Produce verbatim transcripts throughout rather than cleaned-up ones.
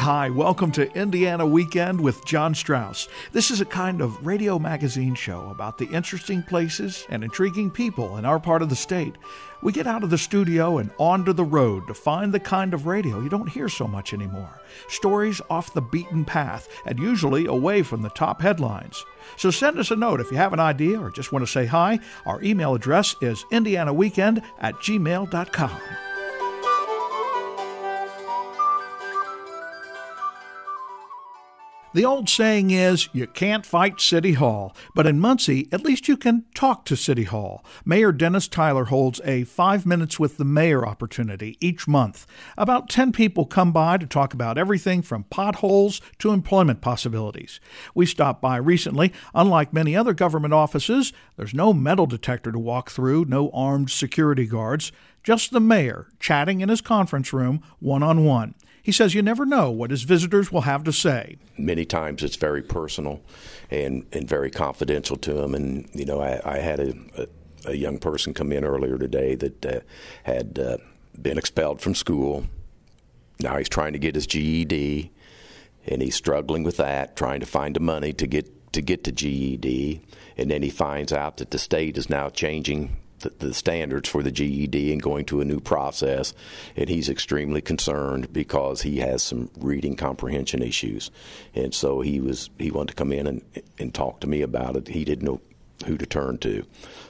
Hi, welcome to Indiana Weekend with John Strauss. This is a kind of radio magazine show about the interesting places and intriguing people in our part of the state. We get out of the studio and onto the road to find the kind of radio you don't hear so much anymore. Stories off the beaten path and usually away from the top headlines. So send us a note if you have an idea or just want to say hi. Our email address is indianaweekend at gmail dot com. The old saying is, you can't fight City Hall, but in Muncie, at least you can talk to City Hall. Mayor Dennis Tyler holds a Five Minutes with the Mayor opportunity each month. About ten people come by to talk about everything from potholes to employment possibilities. We stopped by recently. Unlike many other government offices, there's no metal detector to walk through, no armed security guards, just the mayor chatting in his conference room one-on-one. He says you never know what his visitors will have to say. Many times it's very personal and, and very confidential to him. And, you know, I, I had a, a, a young person come in earlier today that uh, had uh, been expelled from school. Now he's trying to get his G E D, and he's struggling with that, trying to find the money to get to get to G E D. And then he finds out that the state is now changing The, the standards for the G E D and going to a new process, and he's extremely concerned because he has some reading comprehension issues, and so he was he wanted to come in and and talk to me about it. He didn't know who to turn to,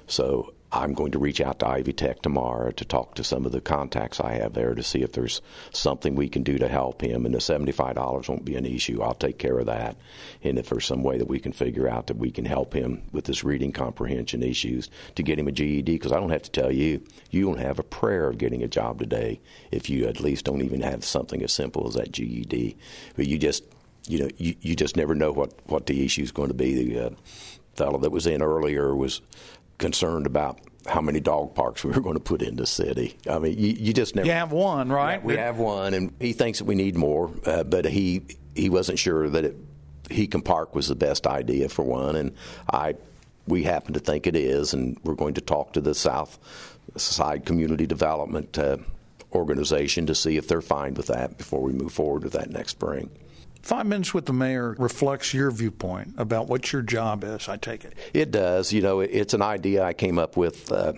so I'm going to reach out to Ivy Tech tomorrow to talk to some of the contacts I have there to see if there's something we can do to help him. And the seventy-five dollars won't be an issue. I'll take care of that. And if there's some way that we can figure out that we can help him with his reading comprehension issues to get him a G E D, because I don't have to tell you, you don't have a prayer of getting a job today if you at least don't even have something as simple as that G E D. But you just, you know, you, you just never know what, what the issue is going to be. The uh, fellow that was in earlier was concerned about how many dog parks we were going to put in the city. I mean, you, you just never... You have one, right? Yeah, we have one, and he thinks that we need more, uh, but he he wasn't sure that it, Heacon Park was the best idea for one, and I we happen to think it is, and we're going to talk to the South Side Community Development uh, Organization to see if they're fine with that before we move forward with that next spring. Five Minutes with the Mayor reflects your viewpoint about what your job is, I take it. It does. You know, it's an idea I came up with uh,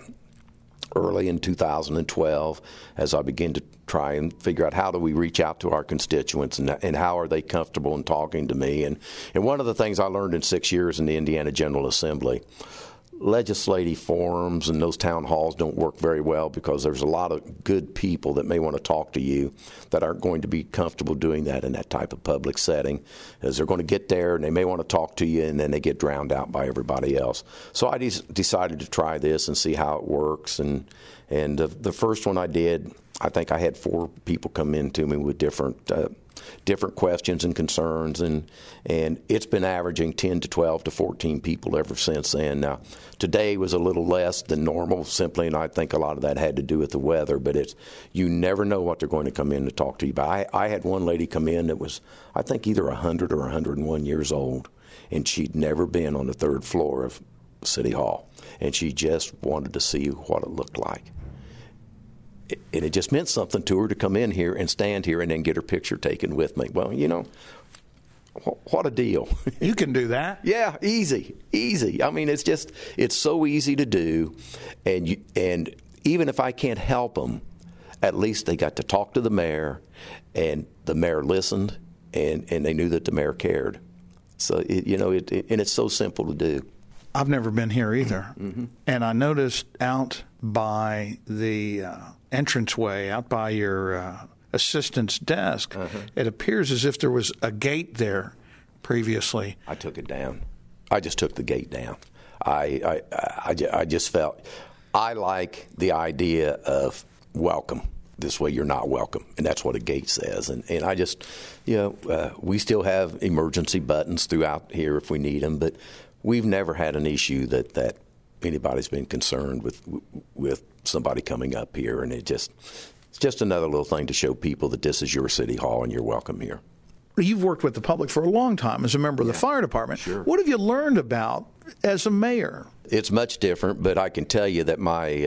early in two thousand twelve as I began to try and figure out how do we reach out to our constituents and, and how are they comfortable in talking to me. And, and one of the things I learned in six years in the Indiana General Assembly, legislative forums and those town halls don't work very well because there's a lot of good people that may want to talk to you that aren't going to be comfortable doing that in that type of public setting, as they're going to get there and they may want to talk to you and then they get drowned out by everybody else. So I de- decided to try this and see how it works. And and uh, the first one I did, I think I had four people come in to me with different uh, different questions and concerns, and and it's been averaging ten to twelve to fourteen people ever since then. Now, today was a little less than normal simply, and I think a lot of that had to do with the weather, but it's you never know what they're going to come in to talk to you about. I, I had one lady come in that was, I think, either one hundred or one hundred one years old, and she'd never been on the third floor of City Hall, and she just wanted to see what it looked like. And it just meant something to her to come in here and stand here and then get her picture taken with me. Well, you know, what a deal. You can do that. Yeah, easy, easy. I mean, it's just, it's so easy to do. And you, and even if I can't help them, at least they got to talk to the mayor, and the mayor listened, and, and they knew that the mayor cared. So, it, you know, it, it, and it's so simple to do. I've never been here either. Mm-hmm. And I noticed out by the uh, entranceway, out by your uh, assistant's desk, uh-huh. It appears as if there was a gate there previously. I took it down. I just took the gate down. I, I, I, I just felt, I like the idea of welcome. This way you're not welcome, and that's what a gate says. And, and I just, you know, uh, we still have emergency buttons throughout here if we need them, but we've never had an issue that, that anybody's been concerned with with somebody coming up here, and it just it's just another little thing to show people that this is your city hall and you're welcome here. You've worked with the public for a long time as a member of yeah, the fire department. Sure. What have you learned about as a mayor? It's much different, but I can tell you that my uh,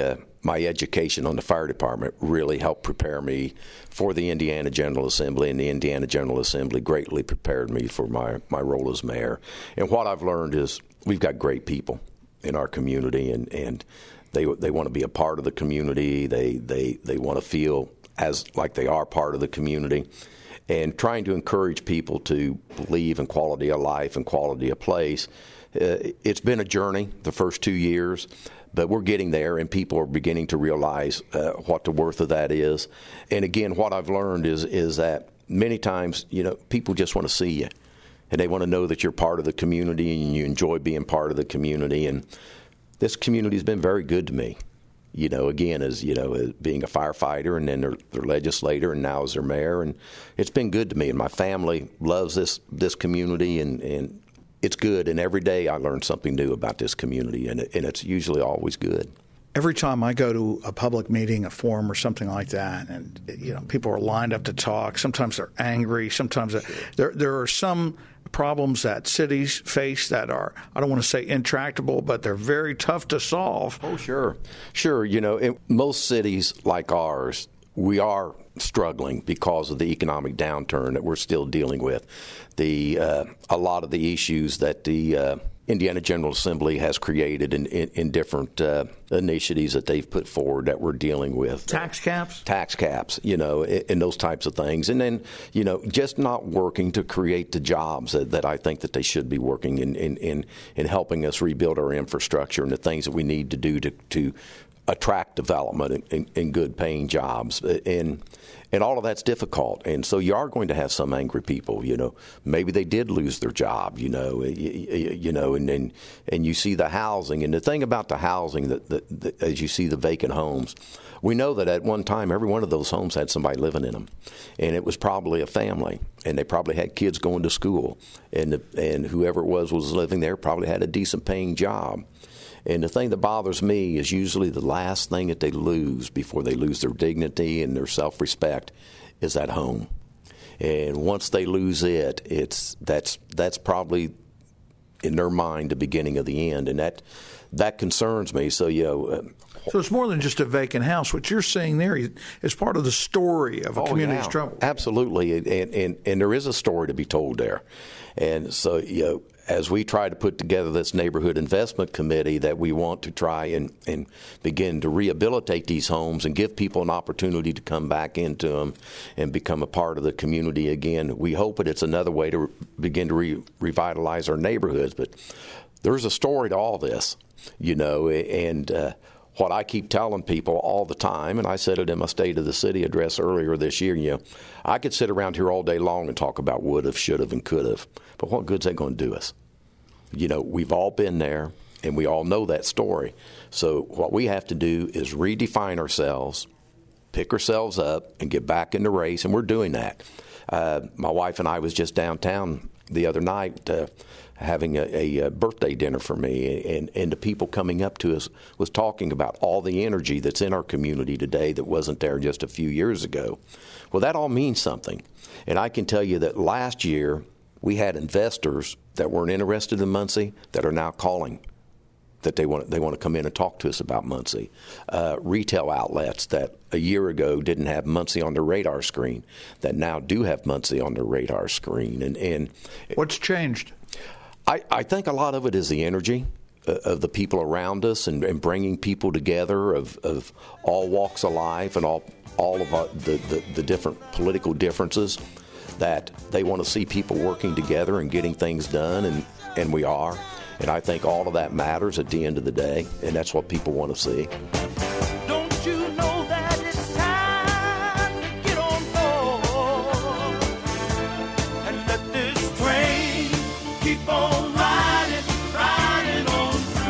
my education on the fire department really helped prepare me for the Indiana General Assembly, and the Indiana General Assembly greatly prepared me for my, my role as mayor. And what I've learned is we've got great people in our community, and, and they they want to be a part of the community. They they they want to feel as like they are part of the community, and trying to encourage people to believe in quality of life and quality of place. Uh, it's been a journey the first two years, but we're getting there, and people are beginning to realize uh, what the worth of that is. And again, what I've learned is is that many times, you know, people just want to see you, and they want to know that you're part of the community and you enjoy being part of the community. And this community has been very good to me. You know, again, as you know, as being a firefighter, and then their, their legislator, and now as their mayor, and it's been good to me. And my family loves this this community, and, and it's good. And every day I learn something new about this community, and, it, and it's usually always good. Every time I go to a public meeting, a forum, or something like that, and you know, people are lined up to talk. Sometimes they're angry. Sometimes sure. there there are some problems that cities face that are, I don't want to say intractable, but they're very tough to solve. Oh, sure. Sure. You know, in most cities like ours, we are struggling because of the economic downturn that we're still dealing with. The uh, a lot of the issues that the uh, Indiana General Assembly has created in, in, in different uh, initiatives that they've put forward that we're dealing with. Tax caps? Tax caps, you know, and, and those types of things. And then, you know, just not working to create the jobs that, that I think that they should be working in, in, in, in helping us rebuild our infrastructure and the things that we need to do to, to attract development and, and good paying jobs. And And all of that's difficult. And so you are going to have some angry people, you know. Maybe they did lose their job, you know, you, you know, and, and and you see the housing. And the thing about the housing, that, that, that as you see the vacant homes, we know that at one time every one of those homes had somebody living in them. And it was probably a family. And they probably had kids going to school. And, the, and whoever it was was living there probably had a decent paying job. And the thing that bothers me is usually the last thing that they lose before they lose their dignity and their self-respect is that home. And once they lose it, it's that's that's probably in their mind the beginning of the end, and that that concerns me. So you know. Uh, So it's more than just a vacant house. What you're saying there is part of the story of a oh, community's yeah, trouble. Absolutely, and, and and there is a story to be told there. And so, you know, as we try to put together this neighborhood investment committee, that we want to try and, and begin to rehabilitate these homes and give people an opportunity to come back into them and become a part of the community again. We hope that it's another way to begin to re- revitalize our neighborhoods. But there's a story to all this, you know, and uh, what I keep telling people all the time, and I said it in my State of the City address earlier this year, you know, I could sit around here all day long and talk about would have, should have, and could have, but what good's that going to do us? You know, we've all been there, and we all know that story. So what we have to do is redefine ourselves, pick ourselves up, and get back in the race, and we're doing that. Uh, my wife and I was just downtown the other night uh, having a, a birthday dinner for me, and, and the people coming up to us was talking about all the energy that's in our community today that wasn't there just a few years ago. Well, that all means something. And I can tell you that last year we had investors that weren't interested in Muncie that are now calling, that they want they want to come in and talk to us about Muncie. Uh, retail outlets that a year ago didn't have Muncie on their radar screen that now do have Muncie on their radar screen. And, and what's changed? I, I think a lot of it is the energy uh, of the people around us, and, and bringing people together of, of all walks of life and all all of our, the, the, the different political differences, that they want to see people working together and getting things done, and, and we are. And I think all of that matters at the end of the day, and that's what people want to see. Don't you know that it's time to get on board and let this train keep on riding, riding on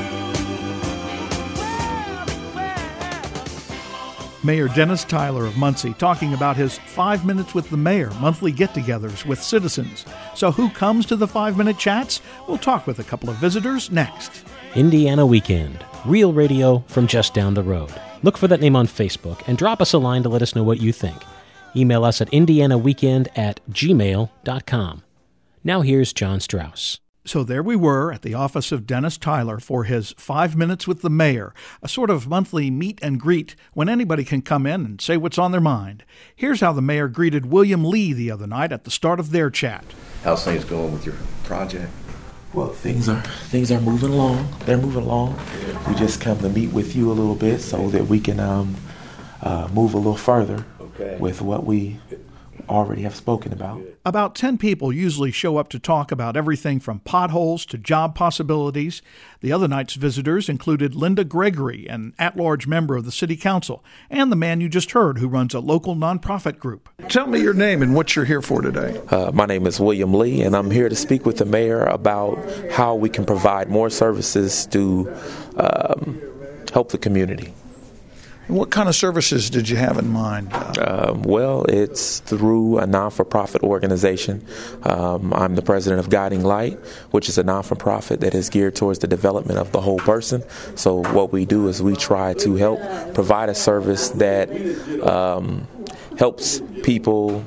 through. Mayor Dennis Tyler of Muncie talking about his Five Minutes with the Mayor monthly get-togethers with citizens. So who comes to the five-minute chats? We'll talk with a couple of visitors next. Indiana Weekend, real radio from just down the road. Look for that name on Facebook and drop us a line to let us know what you think. Email us at indianaweekend at gmail dot com. Now here's John Strauss. So there we were at the office of Dennis Tyler for his Five Minutes with the Mayor, a sort of monthly meet and greet when anybody can come in and say what's on their mind. Here's how the mayor greeted William Lee the other night at the start of their chat. How's things going with your project? Well, things are things are moving along. They're moving along. We just come to meet with you a little bit so that we can um, uh, move a little further Okay. with what we already have spoken about. About ten people usually show up to talk about everything from potholes to job possibilities. The other night's visitors included Linda Gregory, an at-large member of the city council, and the man you just heard who runs a local nonprofit group. Tell me your name and what you're here for today. Uh, my name is William Lee, and I'm here to speak with the mayor about how we can provide more services to um, help the community. And what kind of services did you have in mind? Uh, Um, well, it's through a non-for-profit organization. Um, I'm the president of Guiding Light, which is a non-for-profit that is geared towards the development of the whole person. So what we do is we try to help provide a service that um, helps people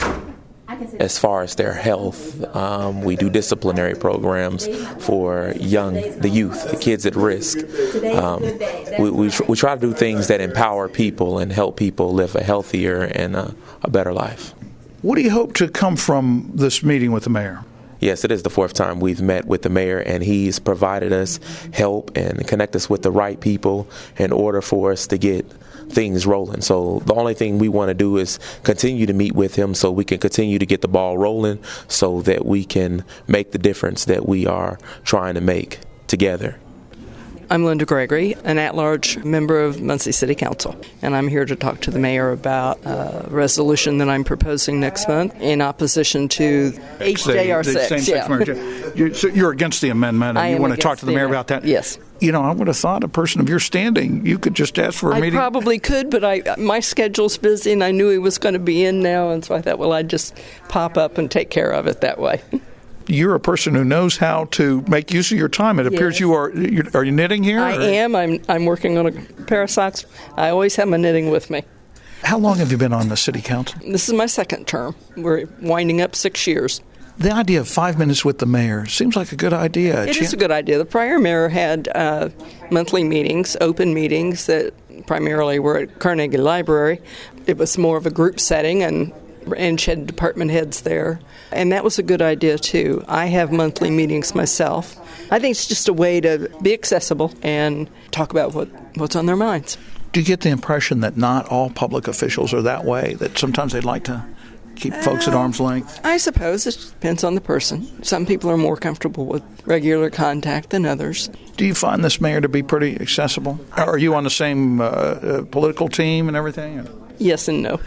as far as their health. Um, we do disciplinary programs for young, the youth, the kids at risk. Um, we, we, tr- we try to do things that empower people and help people live a healthier and a, a better life. what do you hope to come from this meeting with the mayor? Yes, it is the fourth time we've met with the mayor, and he's provided us help and connect us with the right people in order for us to get things rolling. So the only thing we want to do is continue to meet with him so we can continue to get the ball rolling so that we can make the difference that we are trying to make together. I'm Linda Gregory, an at-large member of Muncie City Council, and I'm here to talk to the mayor about a resolution that I'm proposing next month in opposition to H J R six. The same-sex marriage. You're, so you're against the amendment, and I you am want to talk to the mayor against the about that? Yes. You know, I would have thought a person of your standing, you could just ask for a I meeting. probably could, but I my schedule's busy, and I knew he was going to be in now, and so I thought, well, I'd just pop up and take care of it that way. You're a person who knows how to make use of your time. It appears Yes. you are. You, are you knitting here? I or? am. I'm I'm working on a pair of socks. I always have my knitting with me. How long have you been on the city council? This is my second term. We're winding up six years. The idea of five minutes with the mayor seems like a good idea. It is a good idea. The prior mayor had uh, monthly meetings, open meetings that primarily were at Carnegie Library. It was more of a group setting, and and she had department heads there. And that was a good idea, too. I have monthly meetings myself. I think it's just a way to be accessible and talk about what, what's on their minds. Do you get the impression that not all public officials are that way, that sometimes they'd like to keep folks at arm's length? I suppose it depends on the person. Some people are more comfortable with regular contact than others. Do you find this mayor to be pretty accessible? Are you on the same uh, uh, political team and everything? Yes and no.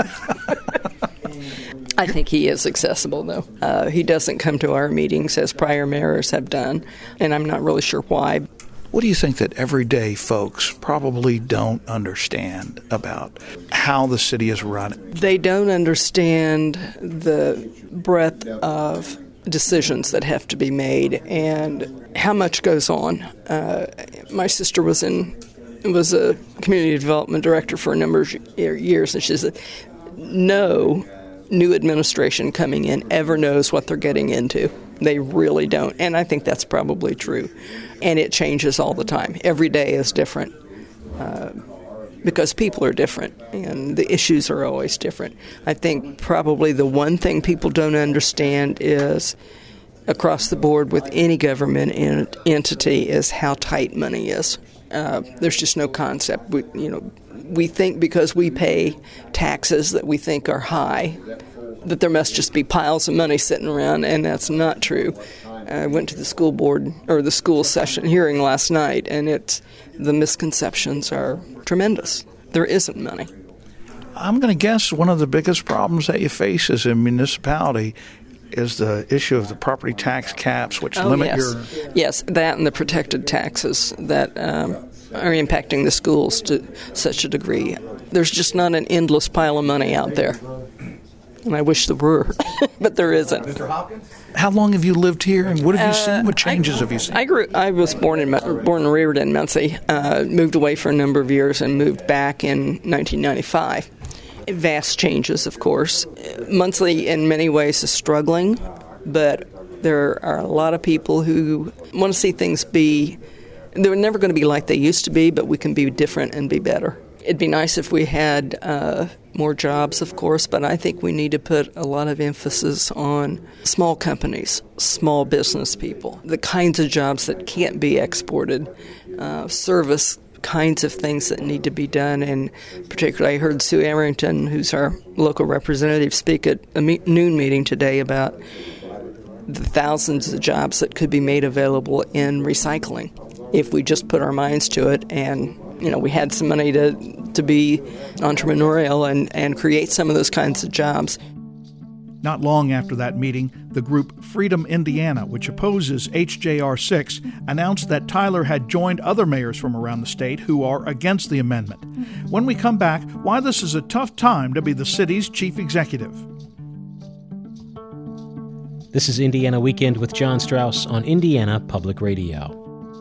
I think he is accessible, though. Uh, he doesn't come to our meetings as prior mayors have done, and I'm not really sure why. What do you think that everyday folks probably don't understand about how the city is run? They don't understand the breadth of decisions that have to be made and how much goes on. Uh, my sister was in was a community development director for a number of years, and she said, no new administration coming in ever knows what they're getting into. They really don't. And I think that's probably true. And it changes all the time. Every day is different uh, because people are different and the issues are always different. I think probably the one thing people don't understand is across the board with any government ent- entity is how tight money is. Uh, there's just no concept. We, you know, we think because we pay taxes that we think are high, that there must just be piles of money sitting around, and that's not true. I went to the school board or the school session hearing last night, and it's the misconceptions are tremendous. There isn't money. I'm going to guess one of the biggest problems that you face as a municipality is the issue of the property tax caps, which Oh, limit yes. your... Yes, that and the protected taxes that um, are impacting the schools to such a degree. There's just not an endless pile of money out there. And I wish there were, but there isn't. How long have you lived here, and what have you Uh, seen? What changes I, have you seen? I grew. I was born in born and reared in Muncie. Uh, moved away for a number of years and moved back in nineteen ninety-five. Vast changes, of course. Muncie, in many ways, is struggling, but There are a lot of people who want to see things be, they're never going to be like they used to be, but we can be different and be better. It'd be nice if we had uh, more jobs, of course, but I think we need to put a lot of emphasis on small companies, small business people, the kinds of jobs that can't be exported, uh, service kinds of things that need to be done. And particularly I heard Sue Arrington, who's our local representative, speak at a me- noon meeting today about the thousands of jobs that could be made available in recycling if we just put our minds to it and, you know, we had some money to to be entrepreneurial and, and create some of those kinds of jobs. Not long after that meeting, the group Freedom Indiana, which opposes H J R six, announced that Tyler had joined other mayors from around the state who are against the amendment. When we come back, why this is a tough time to be the city's chief executive. This is Indiana Weekend with John Strauss on Indiana Public Radio.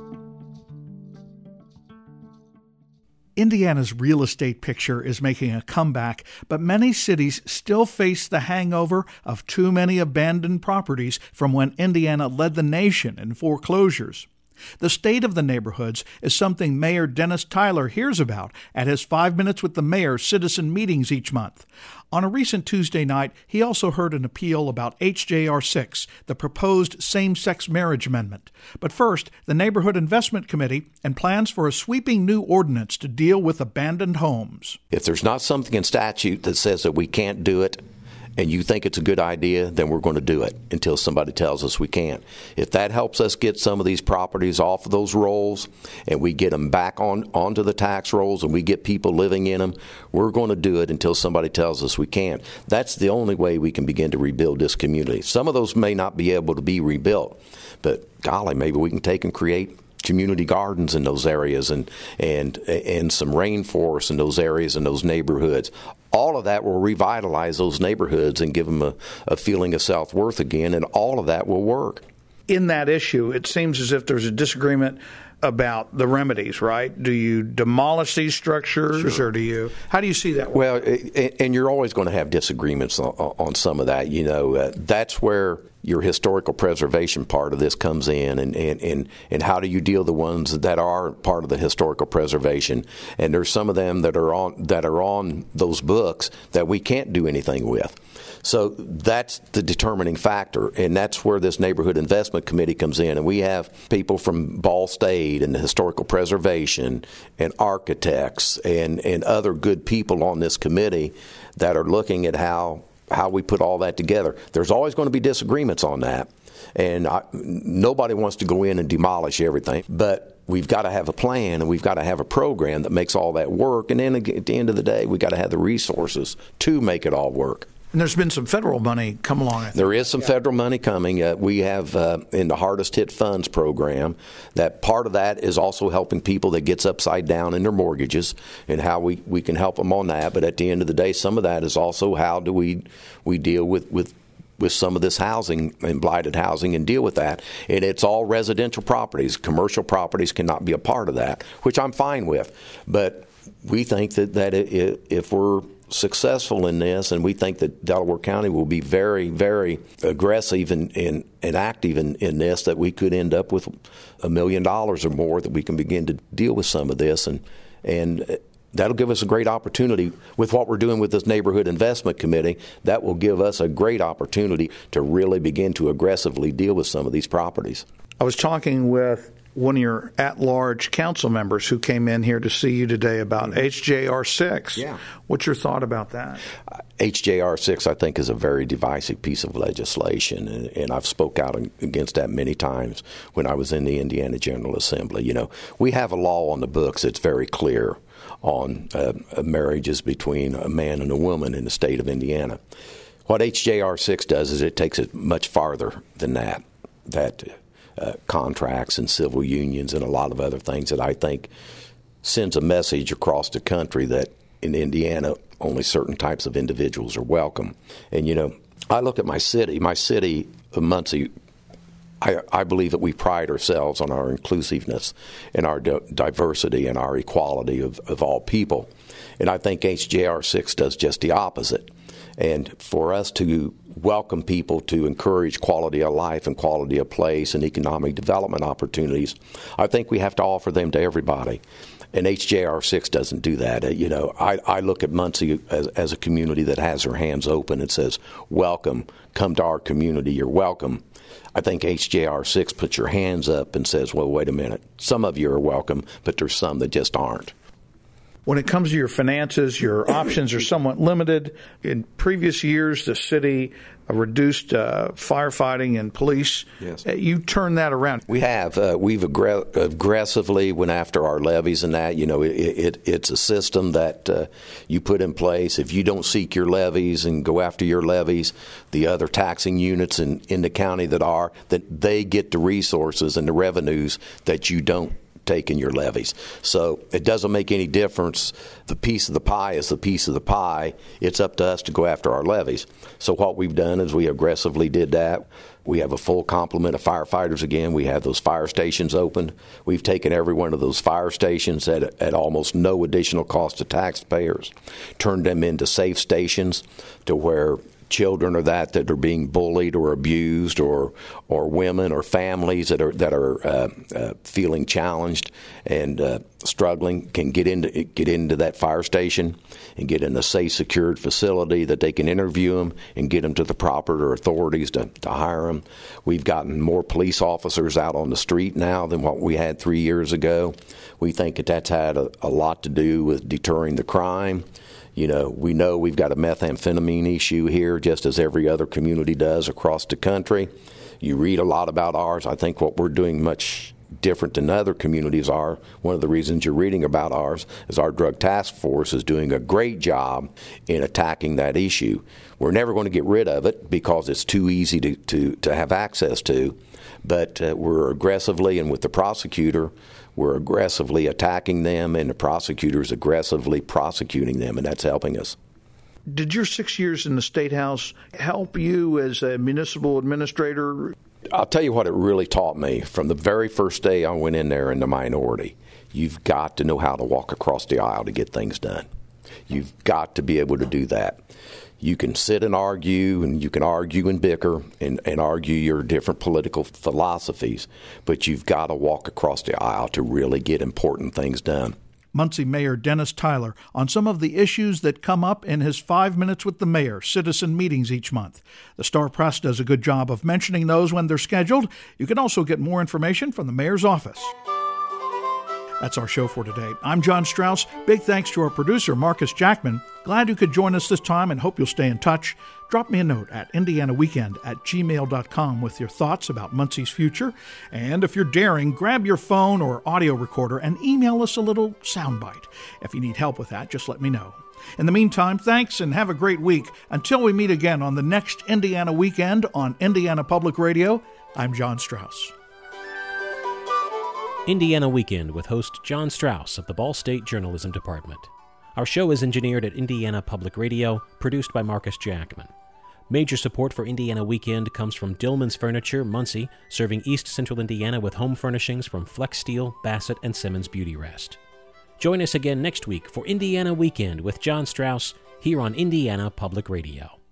Indiana's real estate picture is making a comeback, but many cities still face the hangover of too many abandoned properties from when Indiana led the nation in foreclosures. The state of the neighborhoods is something Mayor Dennis Tyler hears about at his Five Minutes with the Mayor citizen meetings each month. On a recent Tuesday night, he also heard an appeal about H J R six, the proposed same-sex marriage amendment. But first, the Neighborhood Investment Committee and plans for a sweeping new ordinance to deal with abandoned homes. If there's not something in statute that says that we can't do it, and you think it's a good idea, then we're going to do it until somebody tells us we can't. If that helps us get some of these properties off of those rolls and we get them back on onto the tax rolls and we get people living in them, we're going to do it until somebody tells us we can't. That's the only way we can begin to rebuild this community. Some of those may not be able to be rebuilt, but golly, maybe we can take and create community gardens in those areas and and and some rainforests in those areas and those neighborhoods. All of that will revitalize those neighborhoods and give them a, a feeling of self-worth again, and all of that will work. In that issue, it seems as if there's a disagreement about the remedies, right? Do you demolish these structures, Sure. or do you? How do you see that work? Well, and you're always going to have disagreements on, on some of that. You know, uh, that's where your historical preservation part of this comes in, and, and, and, and how do you deal with the ones that are part of the historical preservation? And there's some of them that are on that are on those books that we can't do anything with. So that's the determining factor, and that's where this Neighborhood Investment Committee comes in. And we have people from Ball State and the historical preservation and architects and, and other good people on this committee that are looking at how how we put all that together. There's always going to be disagreements on that, and I, nobody wants to go in and demolish everything, but we've got to have a plan and we've got to have a program that makes all that work, and then at the end of the day, we've got to have the resources to make it all work. And there's been some federal money come along. There is some federal money coming. Uh, we have uh, in the Hardest Hit Funds program, that part of that is also helping people that gets upside down in their mortgages and how we, we can help them on that. But at the end of the day, some of that is also how do we we deal with, with with some of this housing and blighted housing and deal with that. And it's all residential properties. Commercial properties cannot be a part of that, which I'm fine with. But we think that, that it, if we're successful in this, and we think that Delaware County will be very, very aggressive and, and, and active in, in this, that we could end up with a million dollars or more that we can begin to deal with some of this. And and that'll give us a great opportunity with what we're doing with this Neighborhood Investment Committee. That will give us a great opportunity to really begin to aggressively deal with some of these properties. I was talking with one of your at-large council members who came in here to see you today about mm-hmm. H J R six. Yeah. What's your thought about that? Uh, H J R six, I think, is a very divisive piece of legislation, and, and I've spoke out against that many times when I was in the Indiana General Assembly. You know, we have a law on the books that's very clear on uh, marriages between a man and a woman in the state of Indiana. What H J R six does is it takes it much farther than that. That Uh, contracts and civil unions and a lot of other things that I think sends a message across the country that in Indiana only certain types of individuals are welcome. And, you know, I look at my city. My city of Muncie, I, I believe that we pride ourselves on our inclusiveness and our di- diversity and our equality of, of all people. And I think H J R six does just the opposite. And for us to welcome people to encourage quality of life and quality of place and economic development opportunities, I think we have to offer them to everybody. And H J R six doesn't do that. Uh, you know, I, I look at Muncie as, as a community that has their hands open and says, welcome, come to our community, you're welcome. I think H J R six puts your hands up and says, well, wait a minute, some of you are welcome, but there's some that just aren't. When it comes to your finances, your options are somewhat limited. In previous years, the city reduced uh, firefighting and police. Yes. You turned that around. We have. Uh, we've aggr- aggressively went after our levies and that. You know, it, it, it's a system that uh, you put in place. If you don't seek your levies and go after your levies, the other taxing units in, in the county that are, that they get the resources and the revenues that you don't take in your levies. So it doesn't make any difference. The piece of the pie is the piece of the pie. It's up to us to go after our levies. So what we've done is we aggressively did that. We have a full complement of firefighters again. We have those fire stations opened. We've taken every one of those fire stations at, at almost no additional cost to taxpayers, turned them into safe stations to where children or that that are being bullied or abused, or or women or families that are that are uh, uh, feeling challenged and uh, struggling can get into get into that fire station and get in a safe, secured facility that they can interview them and get them to the proper authorities to, to hire them. We've gotten more police officers out on the street now than what we had three years ago. We think that that's had a, a lot to do with deterring the crime. You know, we know we've got a methamphetamine issue here, just as every other community does across the country. You read a lot about ours. I think what we're doing much different than other communities are. One of the reasons you're reading about ours is our drug task force is doing a great job in attacking that issue. We're never going to get rid of it because it's too easy to, to, to have access to, but uh, we're aggressively, and with the prosecutor, we're aggressively attacking them, and the prosecutor's aggressively prosecuting them, and that's helping us. Did your six years in the State House help you as a municipal administrator? I'll tell you what it really taught me. From the very first day I went in there in the minority, you've got to know how to walk across the aisle to get things done. You've got to be able to do that. You can sit and argue, and you can argue and bicker and, and argue your different political philosophies, but you've got to walk across the aisle to really get important things done. Muncie Mayor Dennis Tyler on some of the issues that come up in his Five Minutes with the Mayor citizen meetings each month. The Star Press does a good job of mentioning those when they're scheduled. You can also get more information from the mayor's office. That's our show for today. I'm John Strauss. Big thanks to our producer, Marcus Jackman. Glad you could join us this time and hope you'll stay in touch. Drop me a note at indiana weekend at gmail dot com with your thoughts about Muncie's future. And if you're daring, grab your phone or audio recorder and email us a little soundbite. If you need help with that, just let me know. In the meantime, thanks and have a great week. Until we meet again on the next Indiana Weekend on Indiana Public Radio, I'm John Strauss. Indiana Weekend with host John Strauss of the Ball State Journalism Department. Our show is engineered at Indiana Public Radio, produced by Marcus Jackman. Major support for Indiana Weekend comes from Dillman's Furniture, Muncie, serving East Central Indiana with home furnishings from Flex Steel, Bassett, and Simmons Beauty Rest. Join us again next week for Indiana Weekend with John Strauss here on Indiana Public Radio.